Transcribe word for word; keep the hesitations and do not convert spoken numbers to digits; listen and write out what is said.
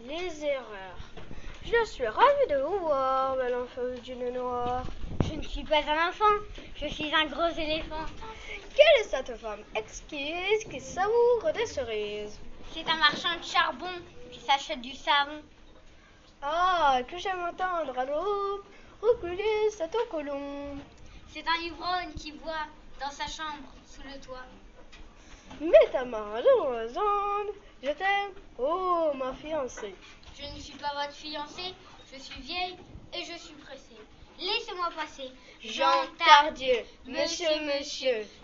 les erreurs. Je suis ravie de vous voir, belle enfant aux yeux noirs. Je ne suis pas un enfant, je suis un gros éléphant. Quelle est cette femme exquise qui savoure des cerises? C'est un marchand de charbon qui s'achète du savon. Ah, que j'aime entendre à l'aube reculer cette colombe. C'est un ivrogne qui boit dans sa chambre sous le toit. Mets ta main dans les ondes, je t'aime, oh ma fiancée. Je ne suis pas votre fiancée, je suis vieille et je suis pressée. Laissez-moi passer. Jean Tardieu, monsieur, monsieur.